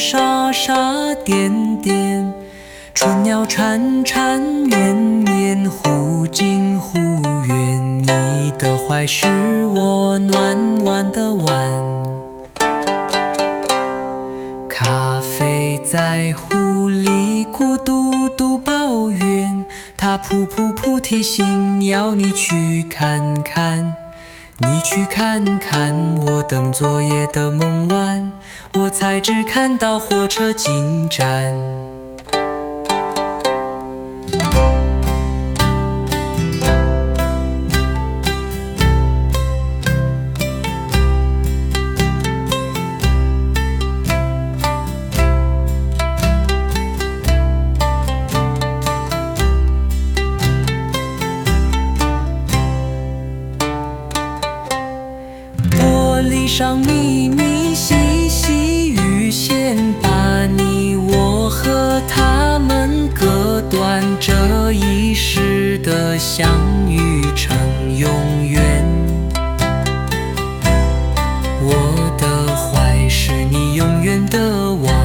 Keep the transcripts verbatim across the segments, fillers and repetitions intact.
沙沙点点，春鸟潺潺绵绵，忽近忽远。你的怀是我暖暖的碗，咖啡在壶里咕嘟嘟抱怨，它噗噗噗提醒要你去看看。你去看看，我等昨夜的梦魇，我才只看到火车进站。玻璃上密密细细雨线，把你我和他们隔断，这一世的相遇成永远。我的怀是你永远的网，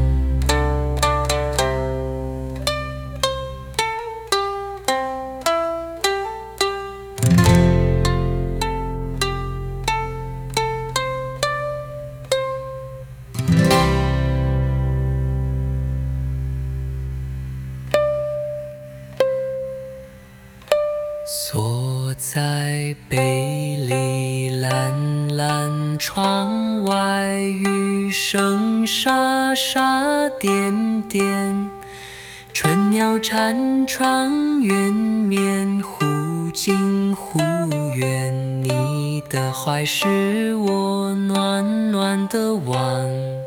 锁在杯里蓝蓝窗外，雨声沙沙点点，春鸟缠窗圆绵，忽近忽远。你的怀是我暖暖的碗。